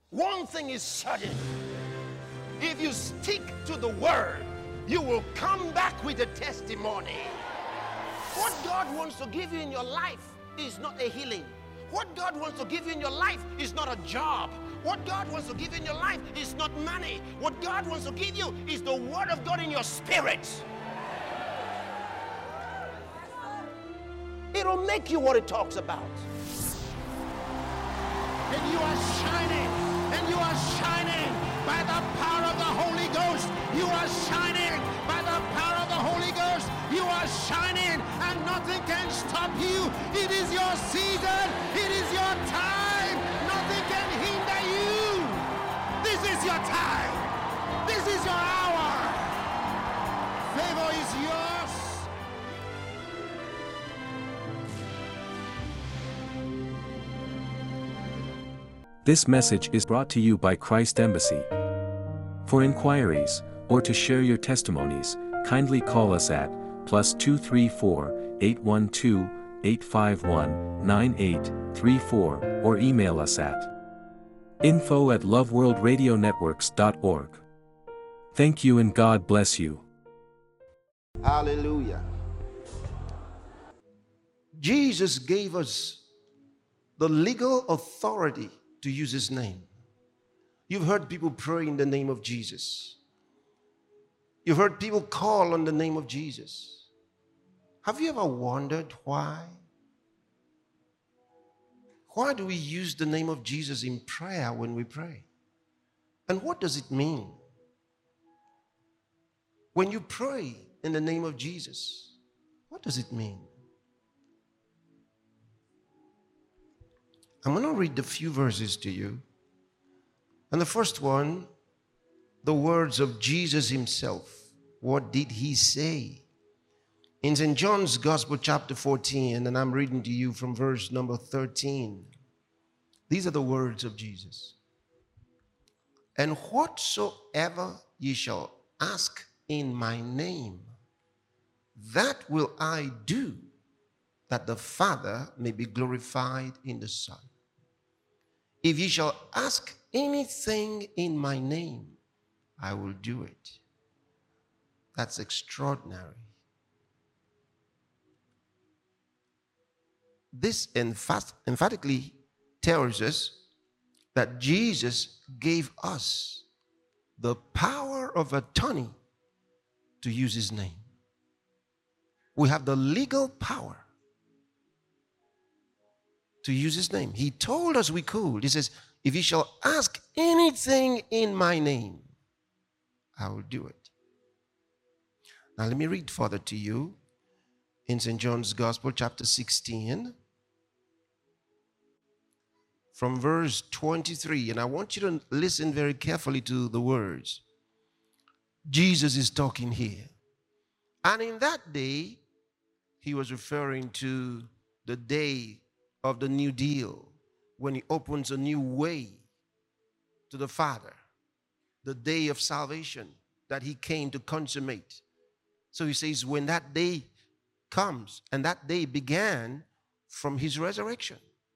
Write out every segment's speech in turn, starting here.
One thing is certain. If you stick to the word, you will come back with a testimony. What God wants to give you in your life is not a healing. What God wants to give you in your life is not a job. What God wants to give you in your life is not money. What God wants to give you is the word of God in your spirit. It'll make you what it talks about. And you are shining. And you are shining by the power of the Holy Ghost. You are shining by the power of the Holy Ghost. You are shining and nothing can stop you. It is your season. It is your time. Nothing can hinder you. This is your time. This is your hour. Favor is yours. This message is brought to you by Christ Embassy. For inquiries, or to share your testimonies, kindly call us at +234 812 851 9834 or email us at info@loveworldradionetworks.org. Thank you and God bless you. Hallelujah. Jesus gave us the legal authority to use his name. You've heard people pray in the name of Jesus. You've heard people call on the name of Jesus. Have you ever wondered why? Why do we use the name of Jesus in prayer when we pray? And what does it mean? When you pray in the name of Jesus, what does it mean? I'm going to read a few verses to you. And the first one, the words of Jesus himself. What did he say? In St. John's Gospel, chapter 14, and I'm reading to you from verse number 13. These are the words of Jesus. And whatsoever ye shall ask in my name, that will I do, that the Father may be glorified in the Son. If ye shall ask anything in my name, I will do it. That's extraordinary. This emphatically tells us that Jesus gave us the power of attorney to use his name. We have the legal power to use his name. He told us we could. He says, if you shall ask anything in my name, I will do it. Now let me read further to you in St. John's Gospel, chapter 16, from verse 23. And I want you to listen very carefully to the words. Jesus is talking here. And in that day, he was referring to the day of the new deal, when he opens a new way to the Father, the day of salvation that he came to consummate. So he says, when that day comes, and that day began from his resurrection.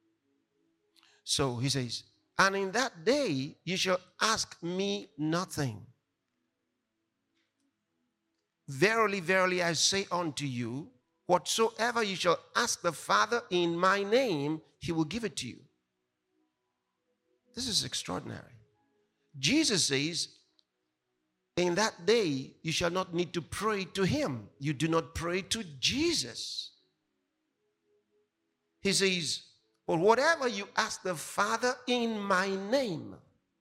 So he says, and in that day you shall ask me nothing. Verily, verily, I say unto you, whatsoever you shall ask the Father in my name, he will give it to you. This is extraordinary. Jesus says, in that day, you shall not need to pray to him. You do not pray to Jesus. He says, or whatever you ask the Father in my name,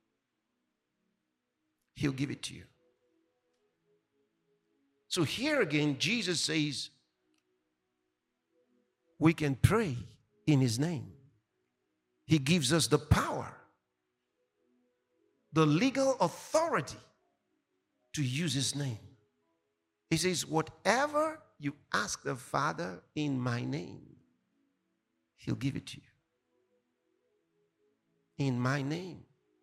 he'll give it to you. So here again, Jesus says, we can pray in his name. He gives us the power, the legal authority to use his name. He says, whatever you ask the Father in my name, he'll give it to you. In my name.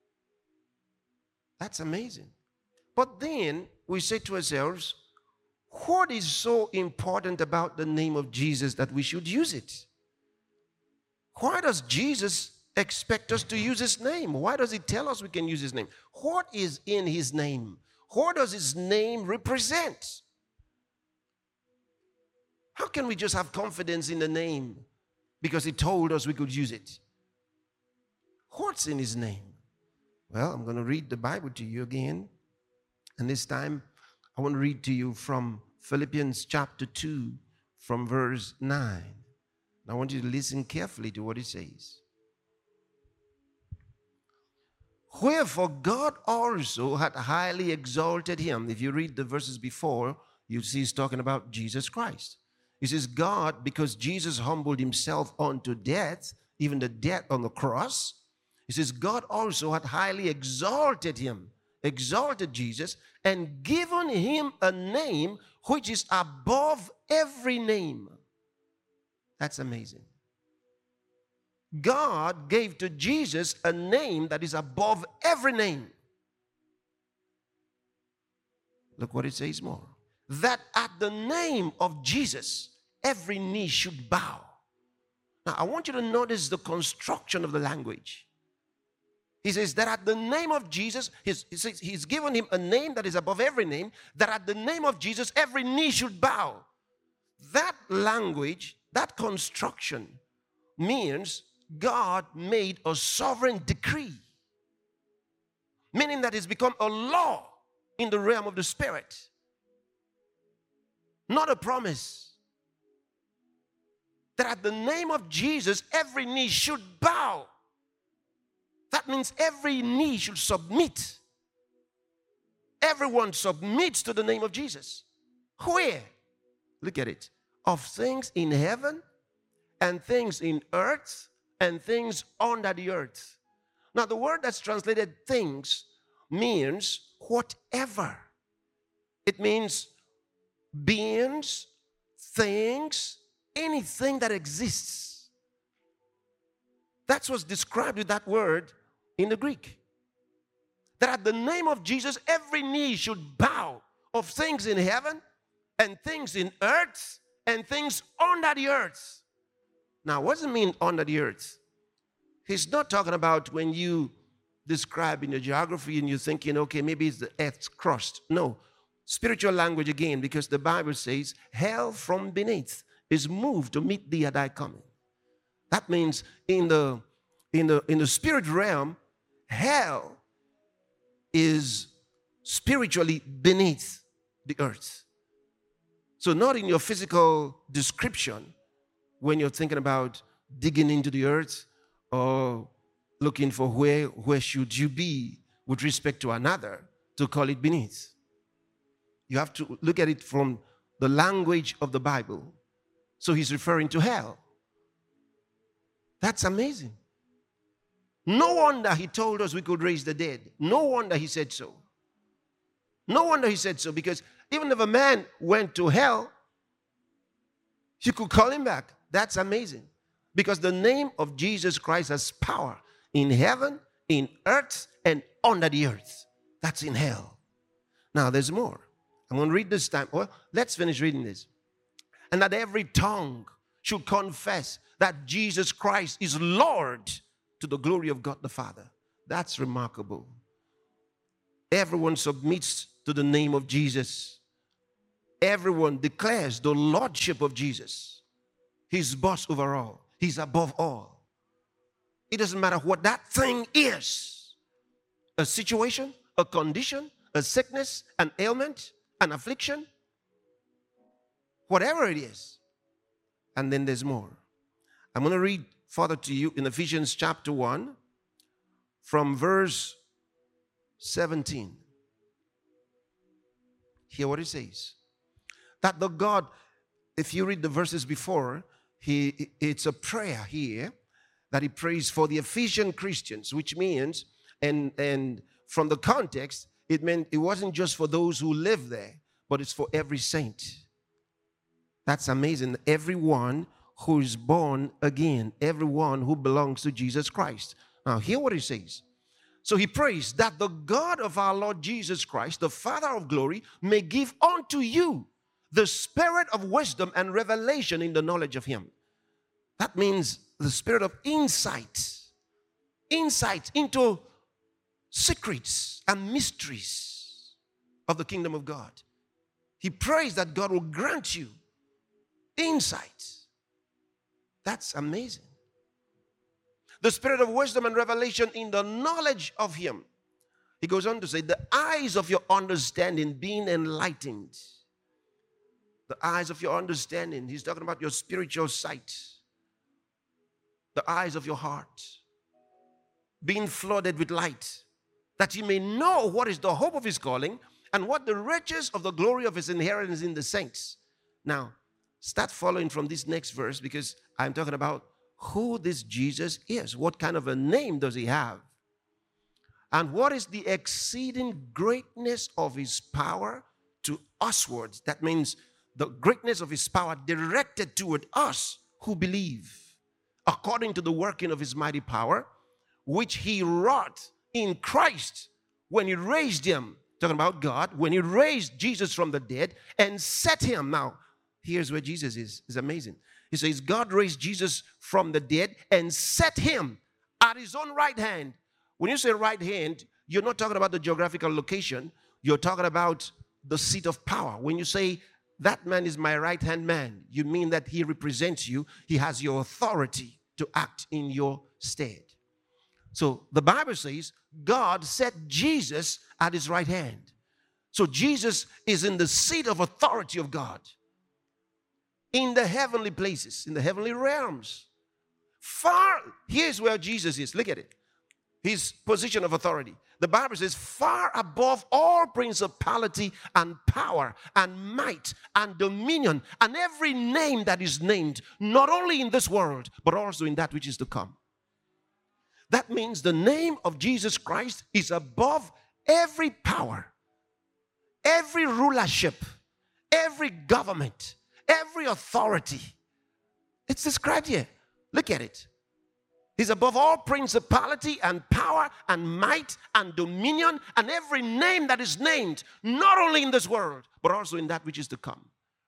That's amazing. But then we say to ourselves, what is so important about the name of Jesus that we should use it? Why does Jesus expect us to use his name? Why does he tell us we can use his name? What is in his name? What does his name represent? How can we just have confidence in the name because he told us we could use it? What's in his name? Well, I'm going to read the Bible to you again. And this time, I want to read to you from Philippians chapter 2, from verse 9. And I want you to listen carefully to what it says. Wherefore God also had highly exalted him. If you read the verses before, you see he's talking about Jesus Christ. He says, God, because Jesus humbled himself unto death, even the death on the cross, he says, God also had highly exalted him, exalted Jesus, and given him a name which is above every name. That's amazing. God gave to Jesus a name that is above every name. Look what it says more. That at the name of Jesus, every knee should bow. Now, I want you to notice the construction of the language. He says that at the name of Jesus, he's given him a name that is above every name, that at the name of Jesus, every knee should bow. That language, that construction means God made a sovereign decree, meaning that it's become a law in the realm of the spirit, not a promise. That at the name of Jesus, every knee should bow. That means every knee should submit. Everyone submits to the name of Jesus. Where? Look at it. Of things in heaven and things in earth and things under the earth. Now, the word that's translated things means whatever. It means beings, things, anything that exists. That's what's described with that word in the Greek. That at the name of Jesus, every knee should bow, of things in heaven and things in earth and things under the earth. Now, what does it mean under the earth? He's not talking about when you describe in the geography and you're thinking, okay, maybe it's the earth's crust. No, spiritual language again, because the Bible says, hell from beneath is moved to meet thee at thy coming. That means in the spirit realm, hell is spiritually beneath the earth. So not in your physical description when you're thinking about digging into the earth or looking for where should you be with respect to another to call it beneath. You have to look at it from the language of the Bible. So he's referring to hell. That's amazing. No wonder he told us we could raise the dead. No wonder he said so. No wonder he said so, because even if a man went to hell, you could call him back. That's amazing. Because the name of Jesus Christ has power in heaven, in earth, and under the earth. That's in hell. Now there's more. I'm going to read this time. Well, let's finish reading this. And that every tongue should confess that Jesus Christ is Lord to the glory of God the Father. That's remarkable. Everyone submits to the name of Jesus. Everyone declares the lordship of Jesus. He's boss over all. He's above all. It doesn't matter what that thing is. A situation, a condition, a sickness, an ailment, an affliction, whatever it is. And then there's more. I'm going to read further to you in Ephesians chapter 1 from verse 17. Hear what it says. That the God, if you read the verses before, it's a prayer here that he prays for the Ephesian Christians, which means, and from the context, it meant it wasn't just for those who live there, but it's for every saint. That's amazing. Everyone who is born again, everyone who belongs to Jesus Christ. Now, hear what he says. So he prays that the God of our Lord Jesus Christ, the Father of glory, may give unto you the spirit of wisdom and revelation in the knowledge of him. That means the spirit of insight insight into secrets and mysteries of the kingdom of God. He prays that God will grant you insight. That's amazing. The spirit of wisdom and revelation in the knowledge of him. He goes on to say, the eyes of your understanding being enlightened. The eyes of your understanding. He's talking about your spiritual sight. The eyes of your heart being flooded with light, that you may know what is the hope of his calling and what the riches of the glory of his inheritance in the saints. Now, start following from this next verse, because I'm talking about who this Jesus is. What kind of a name does he have? And what is the exceeding greatness of his power to uswards? That means the greatness of his power directed toward us who believe, according to the working of his mighty power, which he wrought in Christ when he raised him, talking about God, when he raised Jesus from the dead and set him. Now, here's where Jesus is. It's amazing. He says, God raised Jesus from the dead and set him at his own right hand. When you say right hand, you're not talking about the geographical location. You're talking about the seat of power. When you say, that man is my right-hand man, you mean that he represents you. He has your authority to act in your stead. So the Bible says God set Jesus at his right hand. So Jesus is in the seat of authority of God. In the heavenly places, in the heavenly realms. Here's where Jesus is. Look at it. His position of authority. The Bible says, far above all principality and power and might and dominion and every name that is named, not only in this world, but also in that which is to come. That means the name of Jesus Christ is above every power, every rulership, every government, every authority. It's described here. Look at it. He's above all principality and power and might and dominion and every name that is named, not only in this world, but also in that which is to come.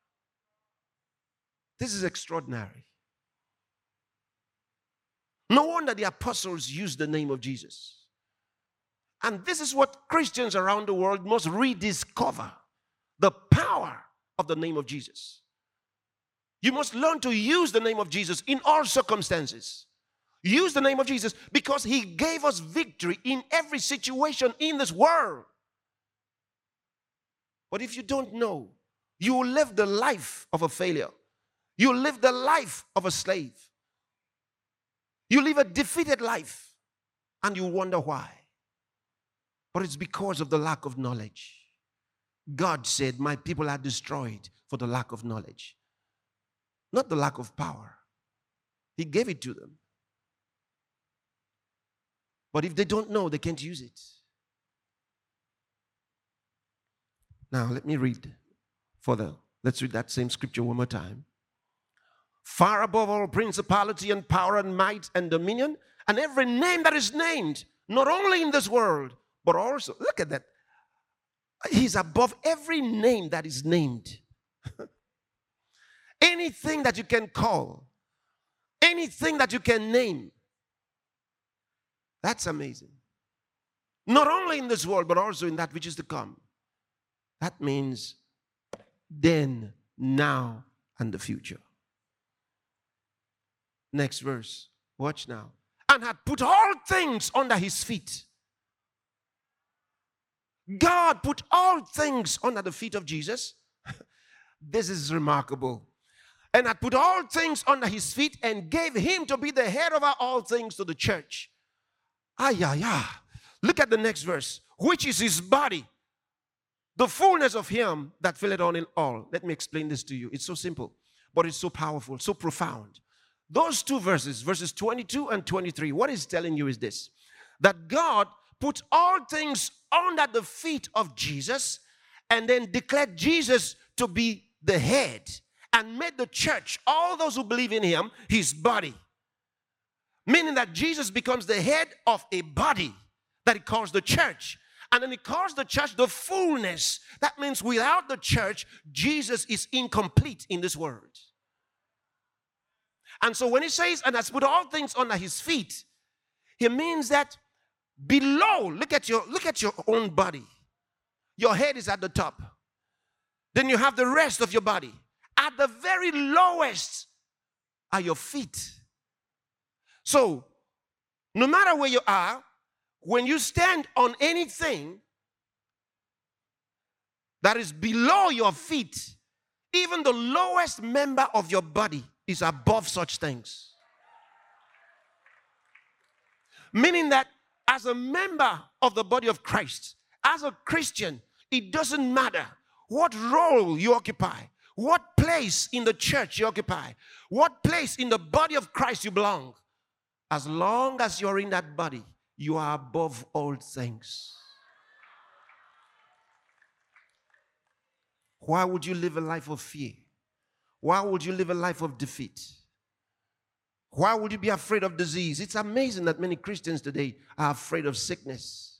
This is extraordinary. No wonder the apostles used the name of Jesus. And this is what Christians around the world must rediscover, the power of the name of Jesus. You must learn to use the name of Jesus in all circumstances. Use the name of Jesus because he gave us victory in every situation in this world. But if you don't know, you will live the life of a failure. You will live the life of a slave. You live a defeated life and you wonder why. But it's because of the lack of knowledge. God said, my people are destroyed for the lack of knowledge. Not the lack of power. He gave it to them. But if they don't know, they can't use it. Now, let me read further. Let's read that same scripture one more time. Far above all principality and power and might and dominion and every name that is named, not only in this world, but also, look at that. He's above every name that is named. Anything that you can call, anything that you can name. That's amazing. Not only in this world, but also in that which is to come. That means then, now, and the future. Next verse. Watch now. And had put all things under his feet. God put all things under the feet of Jesus. This is remarkable. And had put all things under his feet and gave him to be the head over all things to the church. Look at the next verse. Which is his body, the fullness of him that filleth on in all. Let me explain this to you. It's so simple, but it's so powerful, so profound. Those two verses, verses 22 and 23, what it's telling you is this. That God put all things under the feet of Jesus and then declared Jesus to be the head and made the church, all those who believe in him, his body. Meaning that Jesus becomes the head of a body that he calls the church. And then he calls the church the fullness. That means without the church, Jesus is incomplete in this world. And so when he says, and has put all things under his feet, He means that below, look at your own body. Your head is at the top. Then you have the rest of your body. At the very lowest are your feet. So, no matter where you are, when you stand on anything that is below your feet, even the lowest member of your body is above such things. Meaning that as a member of the body of Christ, as a Christian, it doesn't matter what role you occupy, what place in the church you occupy, what place in the body of Christ you belong. As long as you're in that body, you are above all things. Why would you live a life of fear? Why would you live a life of defeat? Why would you be afraid of disease? It's amazing that many Christians today are afraid of sickness.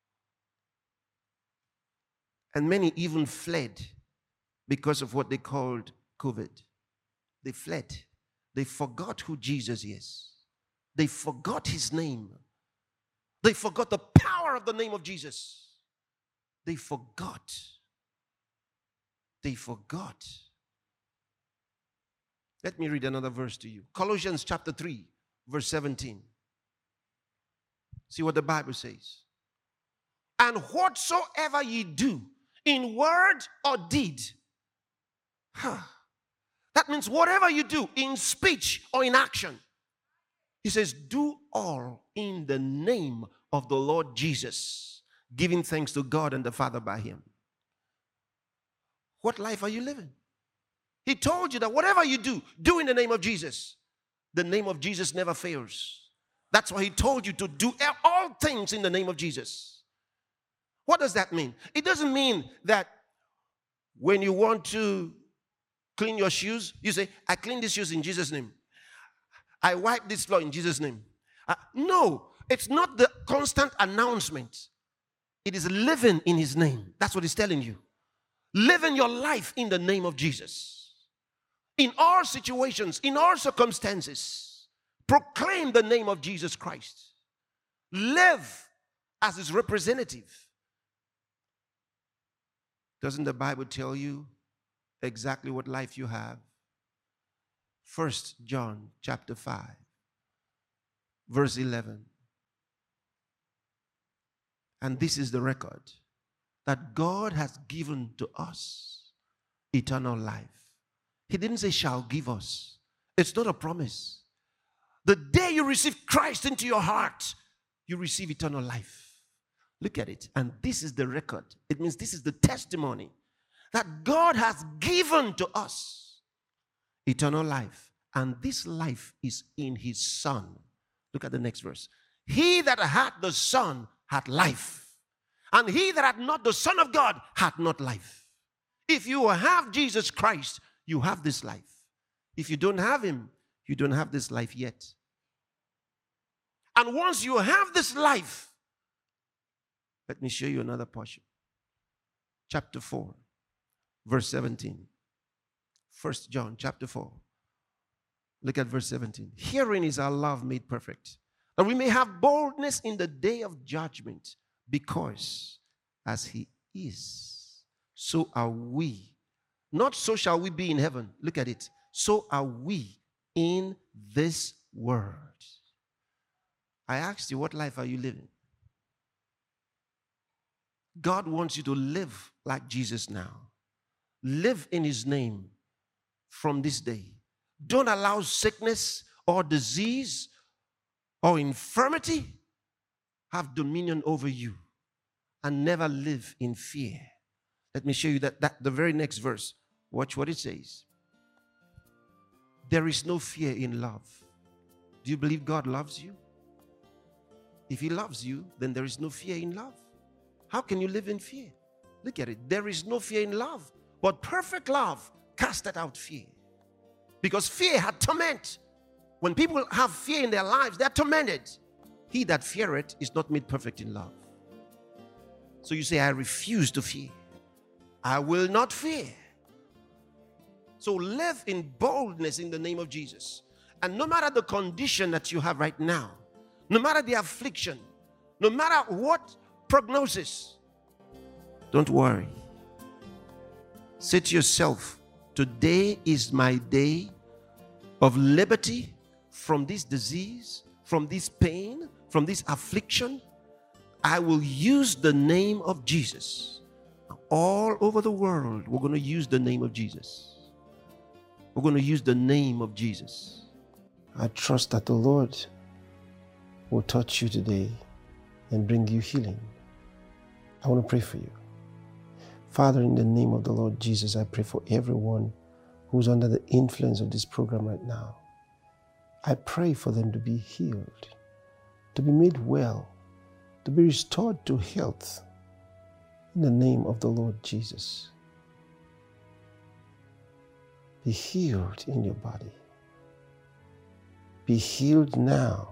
And many even fled because of what they called COVID. They fled. They forgot who Jesus is. They forgot his name. They forgot the power of the name of Jesus. They forgot. They forgot. Let me read another verse to you. Colossians chapter 3, verse 17. See what the Bible says. And whatsoever ye do, in word or deed. That means whatever you do, in speech or in action. He says, do all in the name of the Lord Jesus, giving thanks to God and the Father by him. What life are you living? He told you that whatever you do, do in the name of Jesus. The name of Jesus never fails. That's why he told you to do all things in the name of Jesus. What does that mean? It doesn't mean that when you want to clean your shoes, you say, I clean these shoes in Jesus' name. I wipe this floor in Jesus' name. No, it's not the constant announcement. It is living in his name. That's what he's telling you. Living your life in the name of Jesus. In all situations, in all circumstances, proclaim the name of Jesus Christ. Live as his representative. Doesn't the Bible tell you exactly what life you have? 1 John chapter 5, verse 11. And this is the record, that God has given to us eternal life. He didn't say shall give us. It's not a promise. The day you receive Christ into your heart, you receive eternal life. Look at it. And this is the record. It means this is the testimony that God has given to us eternal life. And this life is in his Son. Look at the next verse. He that had the Son had life. And he that had not the Son of God had not life. If you have Jesus Christ, you have this life. If you don't have him, you don't have this life yet. And once you have this life, let me show you another portion. Chapter 4, verse 17. 1 John chapter 4. Look at verse 17. Herein is our love made perfect, that we may have boldness in the day of judgment, because as he is, so are we. Not so shall we be in heaven. Look at it. So are we in this world. I asked you, what life are you living? God wants you to live like Jesus now. Live in his name from this day. Don't allow sickness or disease or infirmity have dominion over you, and never live in fear. Let me show you that the very next verse. Watch what it says. There is no fear in love. Do you believe God loves you? If he loves you, then there is no fear in love. How can you live in fear? Look at it. There is no fear in love, but perfect love casteth out fear. Because fear had torment. When people have fear in their lives, they're tormented. He that feareth is not made perfect in love. So you say, I refuse to fear. I will not fear. So live in boldness in the name of Jesus. And no matter the condition that you have right now, no matter the affliction, no matter what prognosis, don't worry. Say to yourself, today is my day of liberty from this disease, from this pain, from this affliction. I will use the name of Jesus. All over the world, we're going to use the name of Jesus. We're going to use the name of Jesus. I trust that the Lord will touch you today and bring you healing. I want to pray for you. Father, in the name of the Lord Jesus, I pray for everyone who's under the influence of this program right now. I pray for them to be healed, to be made well, to be restored to health in the name of the Lord Jesus. Be healed in your body. Be healed now.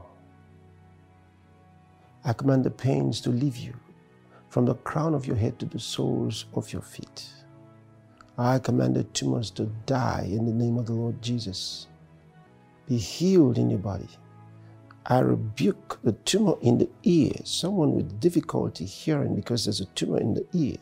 I command the pains to leave you from the crown of your head to the soles of your feet. I command the tumors to die in the name of the Lord Jesus. Be healed in your body. I rebuke the tumor in the ear. Someone with difficulty hearing because there's a tumor in the ear.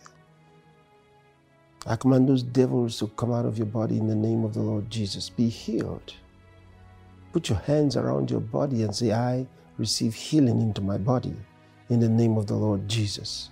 I command those devils to come out of your body in the name of the Lord Jesus. Be healed. Put your hands around your body and say, I receive healing into my body in the name of the Lord Jesus.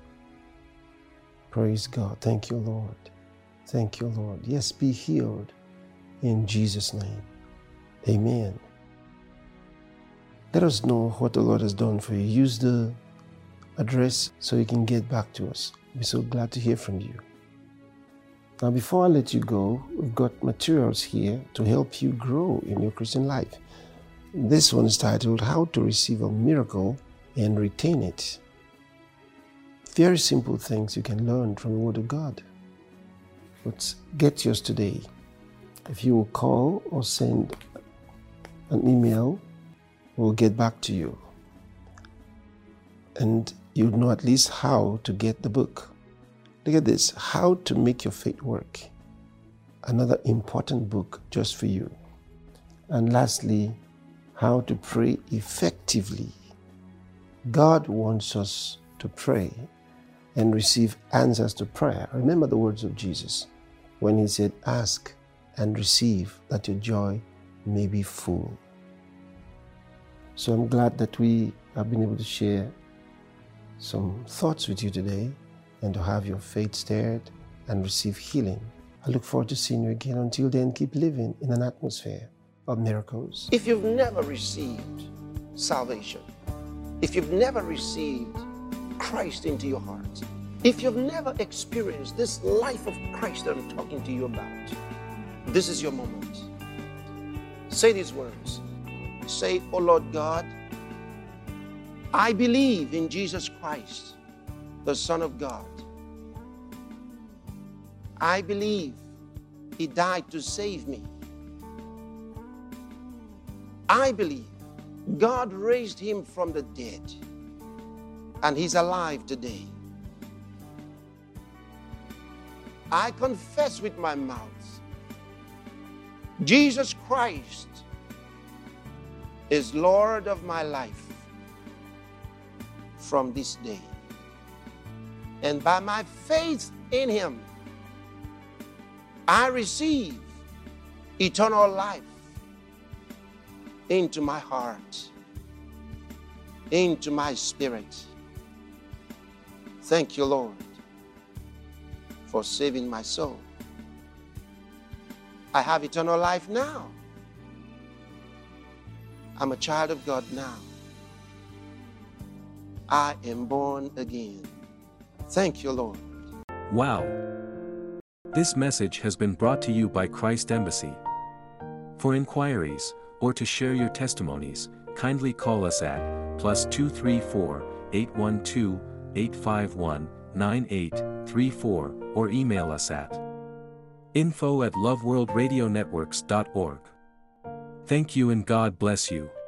Praise God. Thank you, Lord. Thank you, Lord. Yes, be healed in Jesus' name. Amen. Let us know what the Lord has done for you. Use the address so you can get back to us. We're so glad to hear from you. Now, before I let you go, we've got materials here to help you grow in your Christian life. This one is titled, How to Receive a Miracle and Retain It. Very simple things you can learn from the Word of God. Let's get yours today. If you will call or send an email, we'll get back to you. And you'll know at least how to get the book. Look at this, How to Make Your Faith Work. Another important book just for you. And lastly, How to Pray Effectively. God wants us to pray and receive answers to prayer. Remember the words of Jesus when he said, ask and receive that your joy may be full. So I'm glad that we have been able to share some thoughts with you today and to have your faith stirred and receive healing. I look forward to seeing you again. Until then, keep living in an atmosphere of miracles. If you've never received salvation, if you've never received Christ into your heart, if you've never experienced this life of Christ that I'm talking to you about, this is your moment. Say these words. Say, oh Lord God, I believe in Jesus Christ, the Son of God. I believe He died to save me. I believe God raised Him from the dead, and He's alive today. I confess with my mouth, Jesus Christ is Lord of my life from this day. And by my faith in Him, I receive eternal life into my heart, into my spirit. Thank you, Lord, for saving my soul. I have eternal life now. I'm a child of God now. I am born again. Thank you, Lord. Wow! This message has been brought to you by Christ Embassy. For inquiries, or to share your testimonies, kindly call us at +234 812 851 9834 or email us at info@loveworldradionetworks.org. Thank you and God bless you.